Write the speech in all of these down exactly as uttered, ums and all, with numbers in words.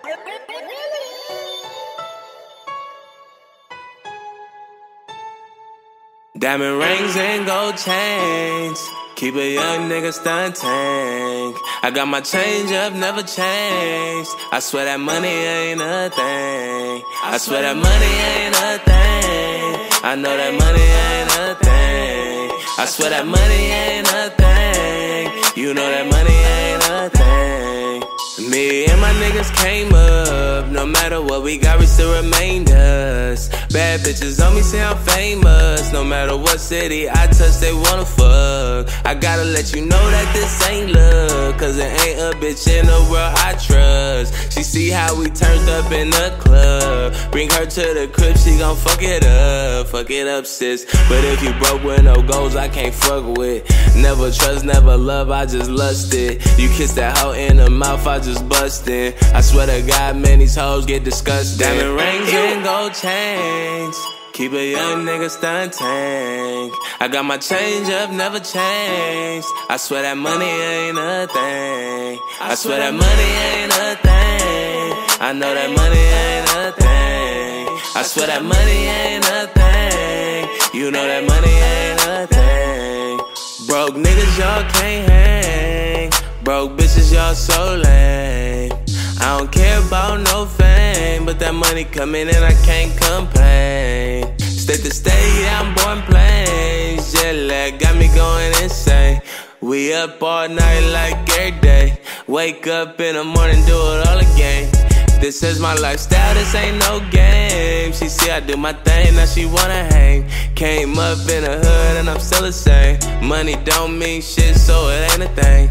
Diamond rings and gold chains, keep a young nigga stunt tank. I got my change up, never changed. I swear that money ain't a thing. I swear that money ain't a thing. I know that money ain't a thing. I swear that money ain't a thing. You know that money ain't a thing. Me and my niggas came up. No matter what we got, we still remain us. Bad bitches on me say I'm famous. No matter what city I touch, they wanna fuck. I gotta let you know that this ain't love, cause it ain't a bitch in the world I trust. She see how we turned up in the club. Bring her to the crib, she gon' fuck it up. Fuck it up, sis. But if you broke with no goals, I can't fuck with. Never trust, never love, I just lust it. You kiss that hoe in the mouth, I just bustin'. I swear to God, man, these hoes get disgusted. Diamond rings and gold chains, keep a young nigga stunt tank. I got my change up, never changed. I swear that money ain't a thing. I swear that money ain't a thing. I know that money ain't a thing. I swear that money ain't a thing. You know that money ain't a thing. Broke niggas, y'all can't hang. Broke bitches, y'all so lame. I don't care about no fame, but that money coming in, I can't complain. State to state, yeah, I'm born plains. Jet lag got me going insane. We up all night like every day. Wake up in the morning, do it all again. This is my lifestyle, this ain't no game. She see I do my thing, now she wanna hang. Came up in the hood and I'm still the same. Money don't mean shit, so it ain't a thing.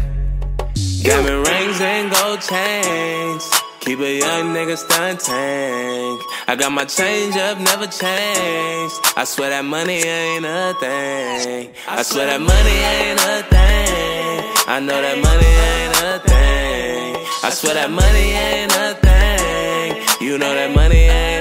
Diamond rings and gold chains, keep a young nigga stunt tank. I got my change up, never changed. I swear that money ain't a thing. I swear that money ain't a thing. I know that money ain't a thing. I swear that money ain't a thing. You know that money ain't